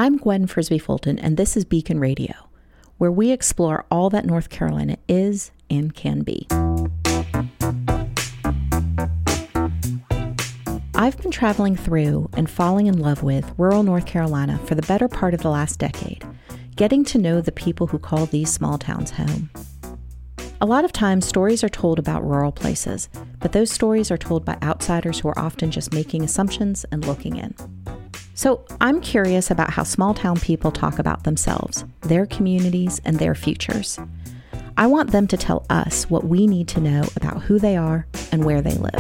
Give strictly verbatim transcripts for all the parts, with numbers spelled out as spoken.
I'm Gwen Frisbee Fulton, and this is Beacon Radio, where we explore all that North Carolina is and can be. I've been traveling through and falling in love with rural North Carolina for the better part of the last decade, getting to know the people who call these small towns home. A lot of times, stories are told about rural places, but those stories are told by outsiders who are often just making assumptions and looking in. So I'm curious about how small town people talk about themselves, their communities, and their futures. I want them to tell us what we need to know about who they are and where they live.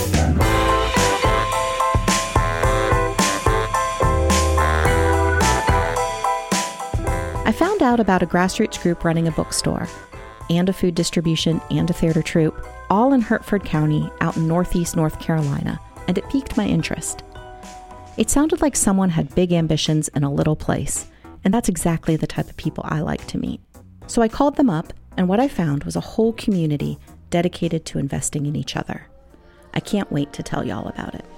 I found out about a grassroots group running a bookstore and a food distribution and a theater troupe, all in Hertford County out in northeast North Carolina, and it piqued my interest. It sounded like someone had big ambitions in a little place, and that's exactly the type of people I like to meet. So I called them up, and what I found was a whole community dedicated to investing in each other. I can't wait to tell y'all about it.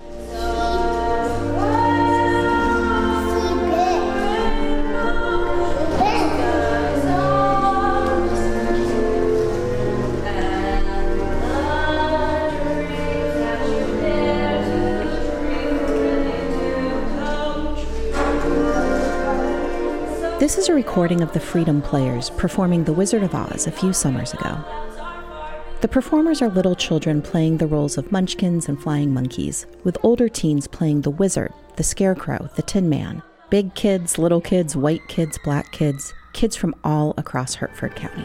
This is a recording of the Freedom Players performing The Wizard of Oz a few summers ago. The performers are little children playing the roles of munchkins and flying monkeys, with older teens playing the wizard, the scarecrow, the tin man, big kids, little kids, white kids, black kids, kids from all across Hertford County.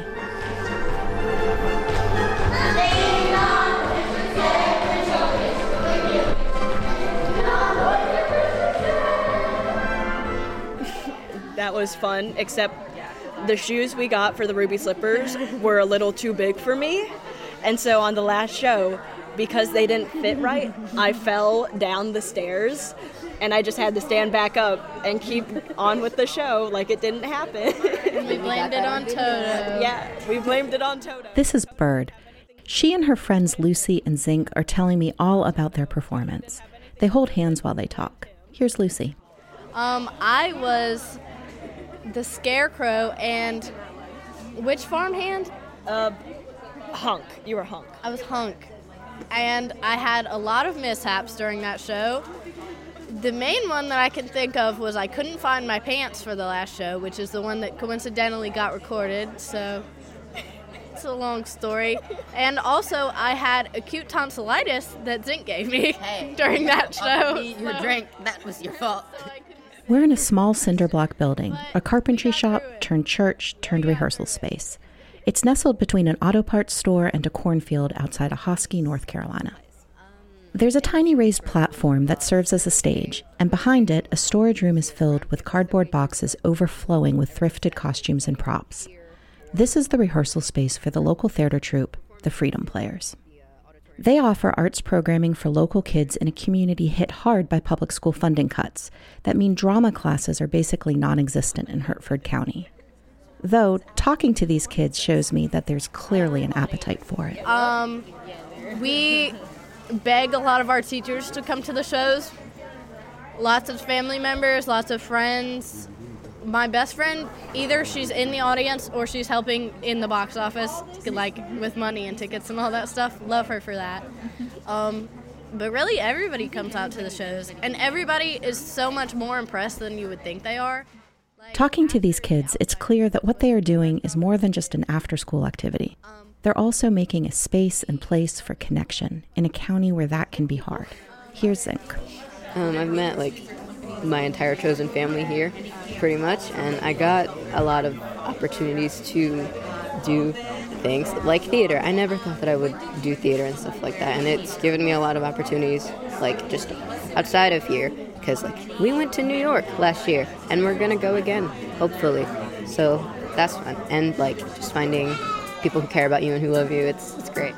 That was fun, except the shoes we got for the Ruby Slippers were a little too big for me. And so on the last show, because they didn't fit right, I fell down the stairs and I just had to stand back up and keep on with the show like it didn't happen. And we blamed it on Toto. Yeah, we blamed it on Toto. This is Bird. She and her friends Lucy and Zink are telling me all about their performance. They hold hands while they talk. Here's Lucy. Um, I was the scarecrow, and which farmhand? Uh, Hunk. You were Hunk. I was Hunk. And I had a lot of mishaps during that show. The main one that I can think of was I couldn't find my pants for the last show, which is the one that coincidentally got recorded, so it's a long story. And also, I had acute tonsillitis that Zink gave me hey, during that show. I'll eat your drink. That was your fault. So We're in a small cinder block building, a carpentry shop turned church turned rehearsal space. It's nestled between an auto parts store and a cornfield outside of Hosky, North Carolina. There's a tiny raised platform that serves as a stage, and behind it, a storage room is filled with cardboard boxes overflowing with thrifted costumes and props. This is the rehearsal space for the local theater troupe, the Freedom Players. They offer arts programming for local kids in a community hit hard by public school funding cuts that mean drama classes are basically non-existent in Hertford County. Though, talking to these kids shows me that there's clearly an appetite for it. Um, we beg a lot of our teachers to come to the shows. Lots of family members, lots of friends. My best friend, either she's in the audience or she's helping in the box office, like with money and tickets and all that stuff. Love her for that. Um, but really, everybody comes out to the shows, and everybody is so much more impressed than you would think they are. Like, Talking to these kids, it's clear that what they are doing is more than just an after-school activity. They're also making a space and place for connection in a county where that can be hard. Here's Zink. Um, I've met, like, my entire chosen family here, pretty much, and I got a lot of opportunities to do things like theater. I never thought that I would do theater and stuff like that, and it's given me a lot of opportunities, like, just outside of here, because, like, we went to New York last year, and we're gonna go again, hopefully, so that's fun, and, like, just finding people who care about you and who love you, it's it's great.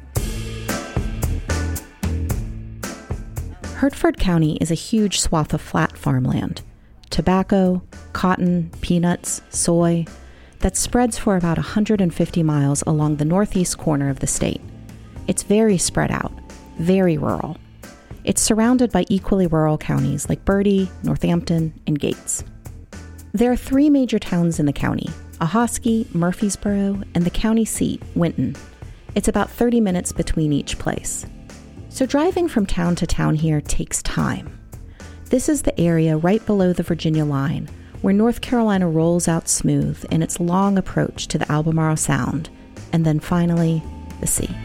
Hertford County is a huge swath of flat farmland. Tobacco, cotton, peanuts, soy, that spreads for about one hundred fifty miles along the northeast corner of the state. It's very spread out, very rural. It's surrounded by equally rural counties like Bertie, Northampton, and Gates. There are three major towns in the county: Ahoskie, Murfreesboro, and the county seat, Winton. It's about thirty minutes between each place. So driving from town to town here takes time. This is the area right below the Virginia line, where North Carolina rolls out smooth in its long approach to the Albemarle Sound, and then finally, the sea.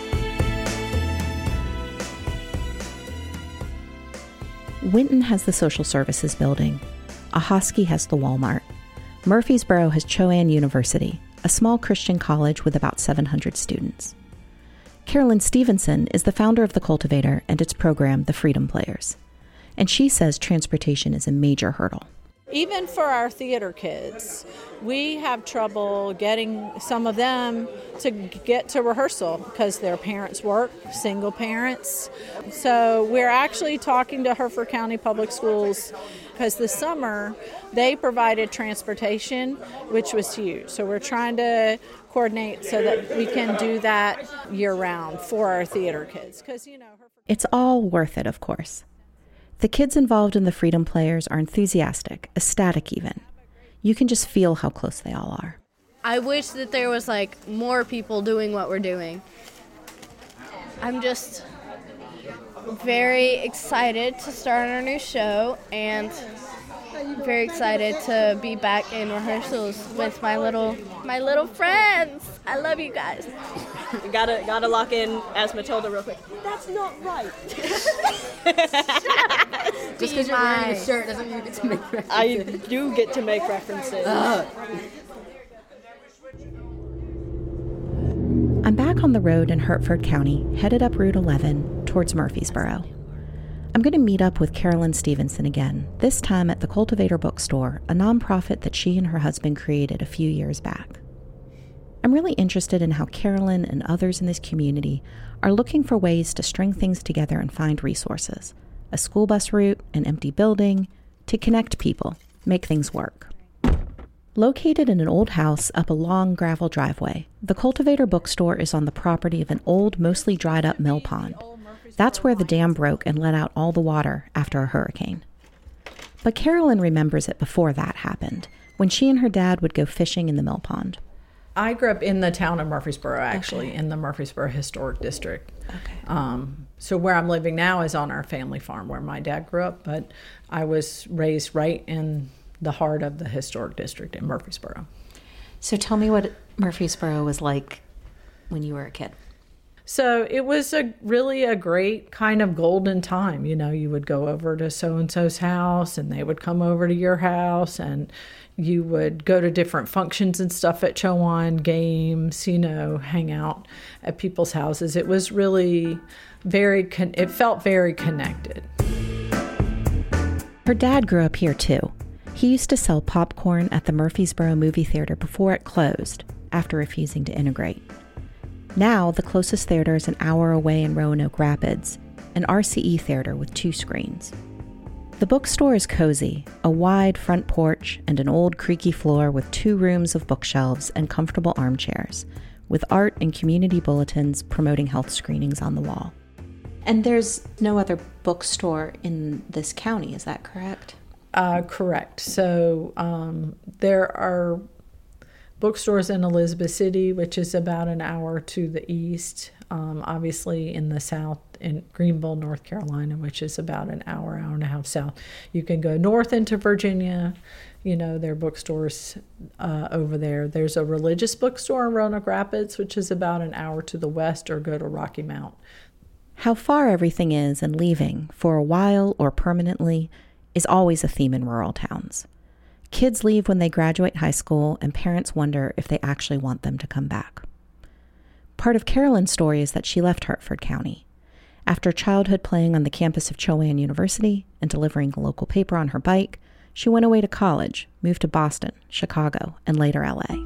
Winton has the Social Services Building. Ahoskie has the Walmart. Murfreesboro has Chowan University, a small Christian college with about seven hundred students. Carolyn Stevenson is the founder of The Cultivator and its program, The Freedom Players. And she says transportation is a major hurdle. Even for our theater kids, we have trouble getting some of them to get to rehearsal because their parents work, single parents. So we're actually talking to Hereford County Public Schools because this summer they provided transportation, which was huge. So we're trying to coordinate so that we can do that year-round for our theater kids. Because you know, Hereford- It's all worth it, of course. The kids involved in the Freedom Players are enthusiastic, ecstatic even. You can just feel how close they all are. I wish that there was like more people doing what we're doing. I'm just very excited to start our new show and very excited to be back in rehearsals with my little my little friends. I love you guys. You gotta gotta lock in as Matilda real quick. That's not right. Just because you're wearing a shirt doesn't mean you get to make references. I do get to make references. Uh. I'm back on the road in Hertford County, headed up Route eleven towards Murfreesboro. I'm going to meet up with Carolyn Stevenson again, this time at the Cultivator Bookstore, a nonprofit that she and her husband created a few years back. I'm really interested in how Carolyn and others in this community are looking for ways to string things together and find resources, a school bus route, an empty building, to connect people, make things work. Located in an old house up a long gravel driveway, the Cultivator Bookstore is on the property of an old, mostly dried up mill pond. That's where the dam broke and let out all the water after a hurricane. But Carolyn remembers it before that happened, when she and her dad would go fishing in the mill pond. I grew up in the town of Murfreesboro, actually, Okay. in the Murfreesboro Historic District. Okay. Um, so where I'm living now is on our family farm where my dad grew up, but I was raised right in the heart of the Historic District in Murfreesboro. So tell me what Murfreesboro was like when you were a kid. So it was a really a great kind of golden time. You know, you would go over to so-and-so's house and they would come over to your house and you would go to different functions and stuff at Chowan, games, you know, hang out at people's houses. It was really very, con- it felt very connected. Her dad grew up here too. He used to sell popcorn at the Murfreesboro movie theater before it closed, after refusing to integrate. Now, the closest theater is an hour away in Roanoke Rapids, an R C E theater with two screens. The bookstore is cozy, a wide front porch and an old creaky floor with two rooms of bookshelves and comfortable armchairs, with art and community bulletins promoting health screenings on the wall. And there's no other bookstore in this county, is that correct? Uh, correct. So um, there are bookstores in Elizabeth City, which is about an hour to the east. Um, obviously in the south, in Greenville, North Carolina, which is about an hour, hour and a half south. You can go north into Virginia. You know, there are bookstores uh, over there. There's a religious bookstore in Roanoke Rapids, which is about an hour to the west, or go to Rocky Mount. How far everything is and leaving, for a while or permanently, is always a theme in rural towns. Kids leave when they graduate high school, and parents wonder if they actually want them to come back. Part of Carolyn's story is that she left Hertford County. After childhood playing on the campus of Chowan University and delivering a local paper on her bike, she went away to college, moved to Boston, Chicago, and later L A.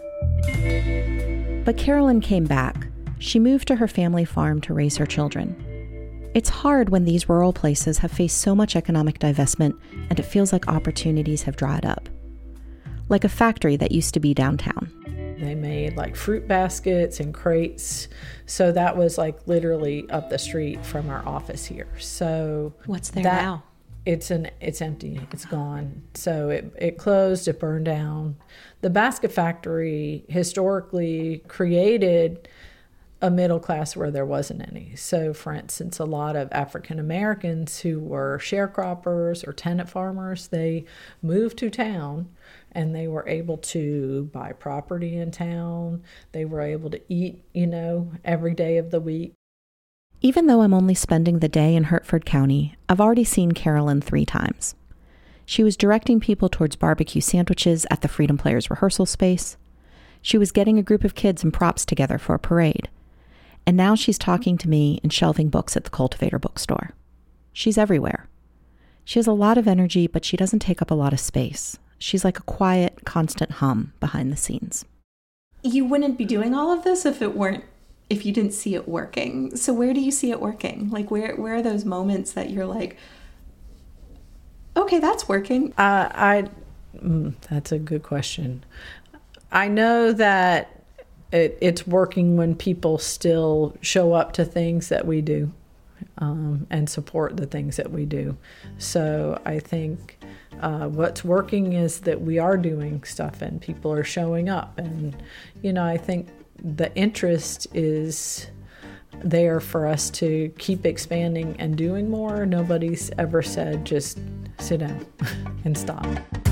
But Carolyn came back. She moved to her family farm to raise her children. It's hard when these rural places have faced so much economic divestment and it feels like opportunities have dried up. Like a factory that used to be downtown. They made like fruit baskets and crates. So that was like literally up the street from our office here. So What's there that, now? it's an it's empty. It's gone. So it, it closed, it burned down. The basket factory historically created a middle class where there wasn't any. So, for instance, a lot of African Americans who were sharecroppers or tenant farmers, they moved to town and they were able to buy property in town. They were able to eat, you know, every day of the week. Even though I'm only spending the day in Hertford County, I've already seen Carolyn three times. She was directing people towards barbecue sandwiches at the Freedom Players rehearsal space. She was getting a group of kids and props together for a parade. And now she's talking to me and shelving books at the Cultivator bookstore. She's everywhere. She has a lot of energy, but she doesn't take up a lot of space. She's like a quiet, constant hum behind the scenes. You wouldn't be doing all of this if it weren't, if you didn't see it working. So where do you see it working? Like, where, where are those moments that you're like, okay, that's working? Uh, I, mm, that's a good question. I know that It, it's working when people still show up to things that we do um, and support the things that we do. So I think uh, what's working is that we are doing stuff and people are showing up. And, you know, I think the interest is there for us to keep expanding and doing more. Nobody's ever said just sit down and stop.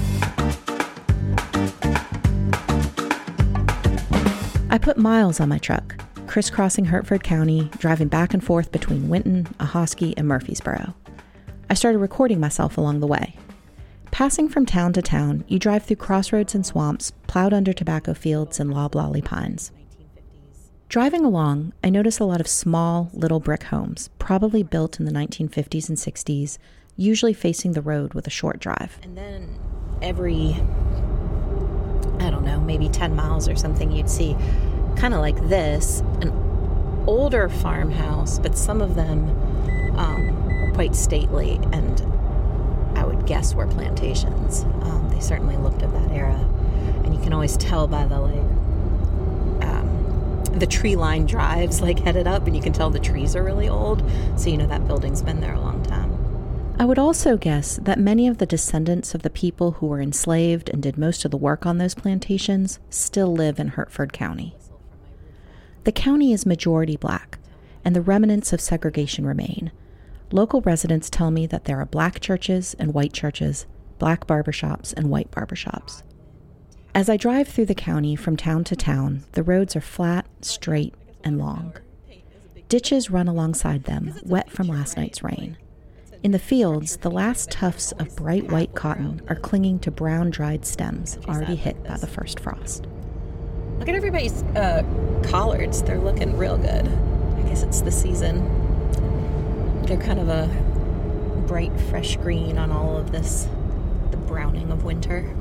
I put miles on my truck, crisscrossing Hertford County, driving back and forth between Winton, Ahoskie, and Murfreesboro. I started recording myself along the way. Passing from town to town, you drive through crossroads and swamps, plowed under tobacco fields and loblolly pines. Driving along, I notice a lot of small, little brick homes, probably built in the nineteen fifties and sixties, usually facing the road with a short drive. And then every, I don't know, maybe ten miles or something, you'd see kind of like this, an older farmhouse, but some of them um, quite stately, and I would guess were plantations. Um, they certainly looked of that era, and you can always tell by the like um, the tree-lined drives like headed up, and you can tell the trees are really old, so you know that building's been there a long time. I would also guess that many of the descendants of the people who were enslaved and did most of the work on those plantations still live in Hertford County. The county is majority black, and the remnants of segregation remain. Local residents tell me that there are black churches and white churches, black barbershops and white barbershops. As I drive through the county from town to town, the roads are flat, straight, and long. Ditches run alongside them, wet from last night's rain. In the fields, the last tufts of bright white cotton are clinging to brown dried stems already hit by the first frost. Look at everybody's uh, collards. They're looking real good. I guess it's the season. They're kind of a bright, fresh green on all of this, the browning of winter.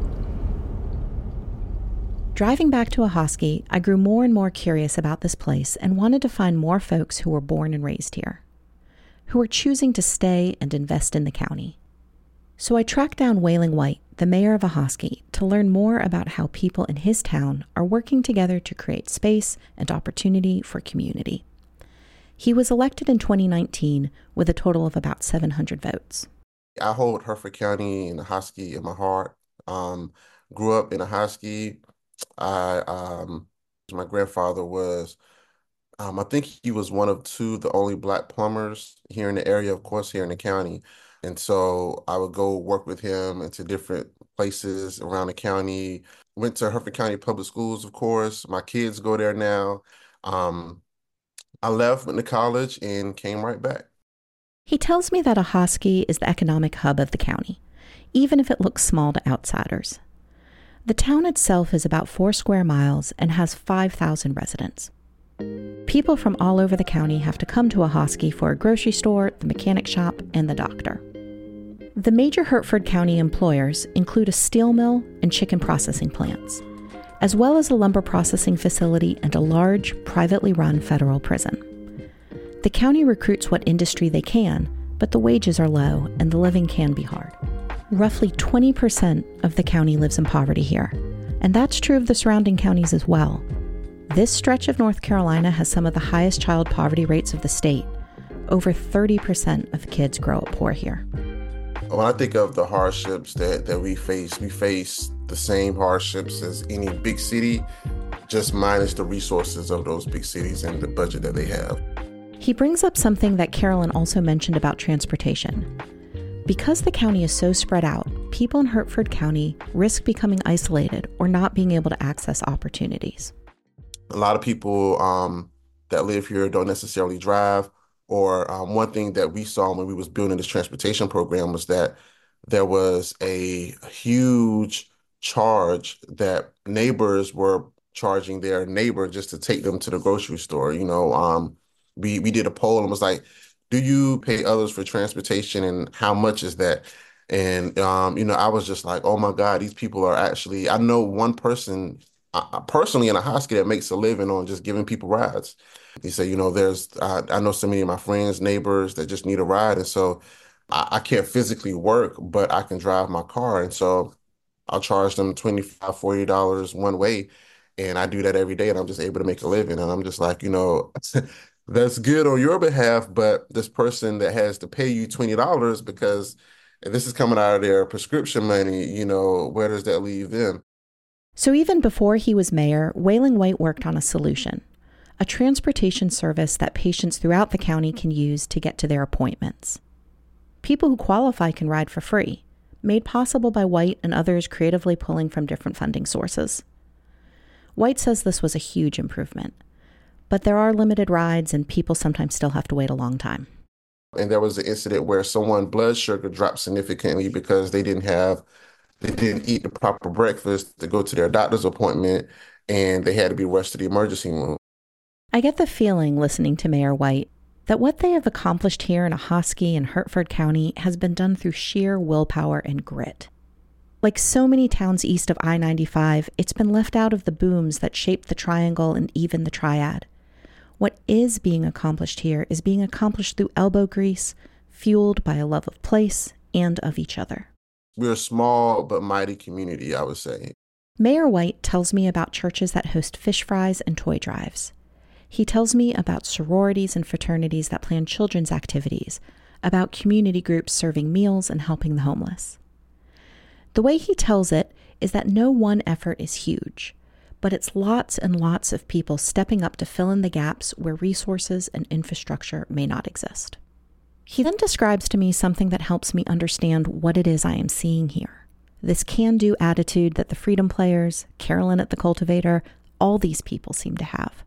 Driving back to Ahoskie, I grew more and more curious about this place and wanted to find more folks who were born and raised here, who are choosing to stay and invest in the county. So I tracked down Wailing White, the mayor of Ahoskie, to learn more about how people in his town are working together to create space and opportunity for community. He was elected in twenty nineteen with a total of about seven hundred votes. I hold Hertford County and Ahoskie in my heart. Um, grew up in Ahoskie. I, um, my grandfather was Um, I think he was one of two, the only black plumbers here in the area, of course, here in the county. And so I would go work with him into different places around the county. Went to Hertford County Public Schools, of course. My kids go there now. Um, I left, went to college, and came right back. He tells me that Ahoskie is the economic hub of the county, even if it looks small to outsiders. The town itself is about four square miles and has five thousand residents. People from all over the county have to come to Ahoskie for a grocery store, the mechanic shop, and the doctor. The major Hertford County employers include a steel mill and chicken processing plants, as well as a lumber processing facility and a large, privately run federal prison. The county recruits what industry they can, but the wages are low and the living can be hard. Roughly twenty percent of the county lives in poverty here, and that's true of the surrounding counties as well. This stretch of North Carolina has some of the highest child poverty rates of the state. Over thirty percent of kids grow up poor here. When I think of the hardships that, that we face, we face the same hardships as any big city, just minus the resources of those big cities and the budget that they have. He brings up something that Carolyn also mentioned about transportation. Because the county is so spread out, people in Hertford County risk becoming isolated or not being able to access opportunities. A lot of people um, that live here don't necessarily drive, or um, one thing that we saw when we was building this transportation program was that there was a huge charge that neighbors were charging their neighbor just to take them to the grocery store. You know, um, we, we did a poll and was like, do you pay others for transportation and how much is that? And, um, you know, I was just like, oh my God, these people are actually, I know one person uh, personally in a hospital that makes a living on just giving people rides. He said, you know, there's, uh, I know so many of my friends, neighbors that just need a ride. And so I, I can't physically work, but I can drive my car. And so I'll charge them twenty-five dollars, forty dollars one way. And I do that every day and I'm just able to make a living. And I'm just like, you know, that's good on your behalf, but this person that has to pay you twenty dollars because this is coming out of their prescription money, you know, where does that leave them? So even before he was mayor, Wailing White worked on a solution, a transportation service that patients throughout the county can use to get to their appointments. People who qualify can ride for free, made possible by White and others creatively pulling from different funding sources. White says this was a huge improvement, but there are limited rides and people sometimes still have to wait a long time. And there was an incident where someone's blood sugar dropped significantly because they didn't have, they didn't eat the proper breakfast to go to their doctor's appointment, and they had to be rushed to the emergency room. I get the feeling, listening to Mayor White, that what they have accomplished here in Ahoskie and Hertford County has been done through sheer willpower and grit. Like so many towns east of I ninety-five, it's been left out of the booms that shaped the triangle and even the triad. What is being accomplished here is being accomplished through elbow grease, fueled by a love of place and of each other. We're a small but mighty community, I would say. Mayor White tells me about churches that host fish fries and toy drives. He tells me about sororities and fraternities that plan children's activities, about community groups serving meals and helping the homeless. The way he tells it is that no one effort is huge, but it's lots and lots of people stepping up to fill in the gaps where resources and infrastructure may not exist. He then describes to me something that helps me understand what it is I am seeing here. This can-do attitude that the Freedom Players, Carolyn at the Cultivator, all these people seem to have.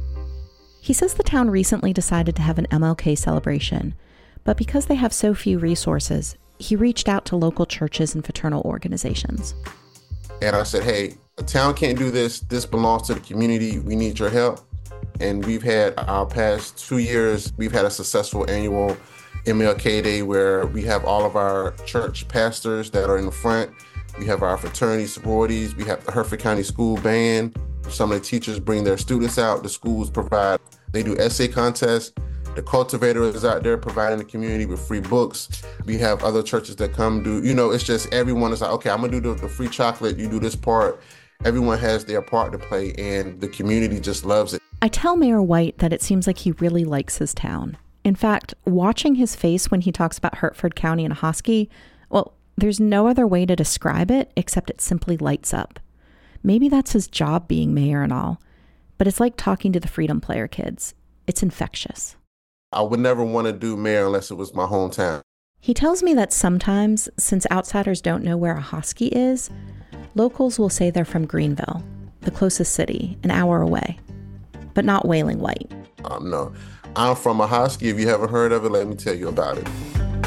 He says the town recently decided to have an M L K celebration, but because they have so few resources, he reached out to local churches and fraternal organizations. And I said, hey, the town can't do this. This belongs to the community. We need your help. And we've had our past two years, we've had a successful annual M L K Day where we have all of our church pastors that are in the front. We have our fraternity sororities. We have the Hertford County School Band. Some of the teachers bring their students out. The schools provide, they do essay contests. The Cultivator is out there providing the community with free books. We have other churches that come do, you know, it's just everyone is like, okay, I'm gonna do the, the free chocolate, you do this part. Everyone has their part to play and the community just loves it. I tell Mayor White that it seems like he really likes his town. In fact, watching his face when he talks about Hertford County and Ahoskie, well, there's no other way to describe it except it simply lights up. Maybe that's his job being mayor and all, but it's like talking to the Freedom Player kids. It's infectious. I would never want to do mayor unless it was my hometown. He tells me that sometimes, since outsiders don't know where Ahoskie is, locals will say they're from Greenville, the closest city, an hour away, but not Wailing White. Um, no, I'm from Ahoskie. If you haven't heard of it, let me tell you about it.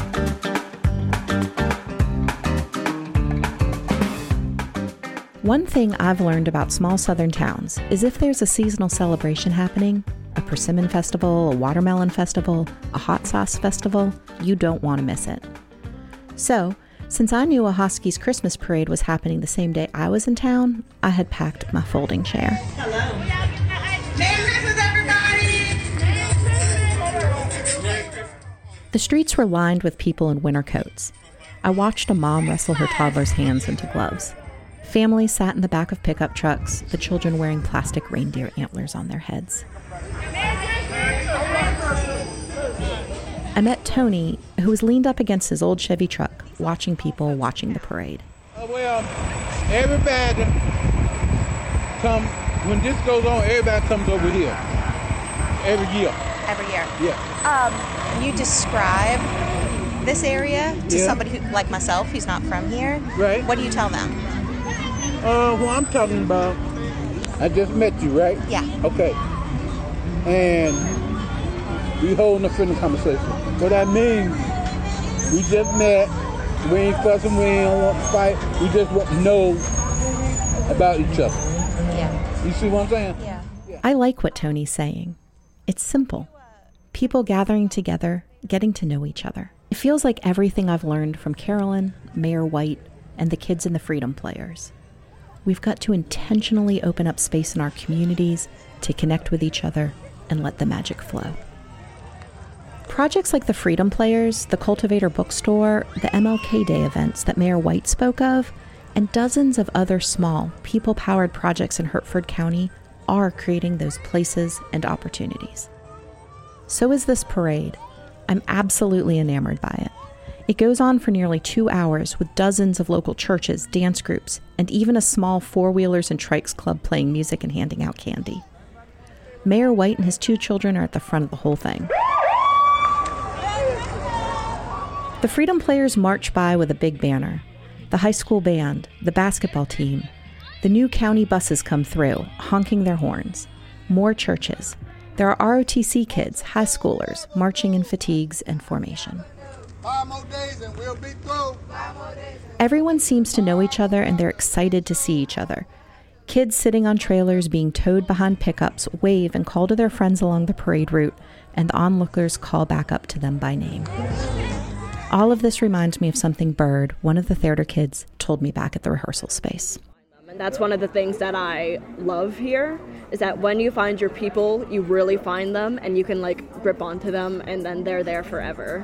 One thing I've learned about small southern towns is if there's a seasonal celebration happening, a persimmon festival, a watermelon festival, a hot sauce festival, you don't want to miss it. So, since I knew Ahoskie's Christmas parade was happening the same day I was in town, I had packed my folding chair. Hello. Merry Christmas, everybody! The streets were lined with people in winter coats. I watched a mom wrestle her toddler's hands into gloves. Families sat in the back of pickup trucks, the children wearing plastic reindeer antlers on their heads. I met Tony, who was leaned up against his old Chevy truck, watching people watching the parade. Uh, well, everybody come, when this goes on, everybody comes over here. Every year. Every year? Yeah. Um, you describe this area to yeah. somebody who, like myself who's not from here. Right. What do you tell them? Uh, who I'm talking about, I just met you, right? Yeah. Okay. And we holding a friendly conversation. What I mean, we just met, we ain't fussing, we ain't want to fight, we just want to know about each other. Yeah. You see what I'm saying? Yeah. I like what Tony's saying. It's simple. People gathering together, getting to know each other. It feels like everything I've learned from Carolyn, Mayor White, and the kids in the Freedom Players. We've got to intentionally open up space in our communities to connect with each other and let the magic flow. Projects like the Freedom Players, the Cultivator Bookstore, the M L K Day events that Mayor White spoke of, and dozens of other small, people-powered projects in Hertford County are creating those places and opportunities. So is this parade. I'm absolutely enamored by it. It goes on for nearly two hours with dozens of local churches, dance groups, and even a small four-wheelers and trikes club playing music and handing out candy. Mayor White and his two children are at the front of the whole thing. The Freedom Players march by with a big banner. The high school band, the basketball team, the new county buses come through, honking their horns. More churches. There are R O T C kids, high schoolers, marching in fatigues and formation. Five more days and we'll be through. Everyone seems to know each other and they're excited to see each other. Kids sitting on trailers being towed behind pickups wave and call to their friends along the parade route, and the onlookers call back up to them by name. All of this reminds me of something Bird, one of the theater kids, told me back at the rehearsal space. And that's one of the things that I love here, is that when you find your people, you really find them and you can like grip onto them and then they're there forever.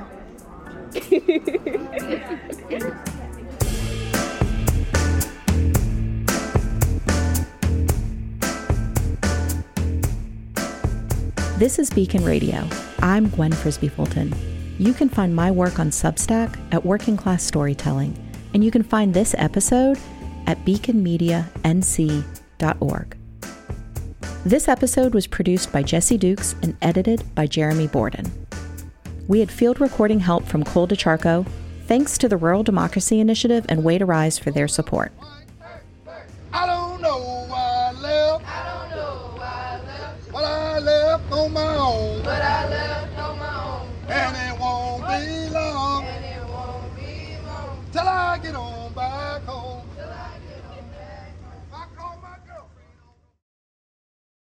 This is Beacon Radio. I'm Gwen Frisbee Fulton. You can find my work on Substack at Working Class Storytelling, and you can find this episode at beacon media n c dot org. This episode was produced by Jesse Dukes and edited by Jeremy Borden. We had field recording help from Cole DeCharco. Thanks to the Rural Democracy Initiative and Way to Rise for their support.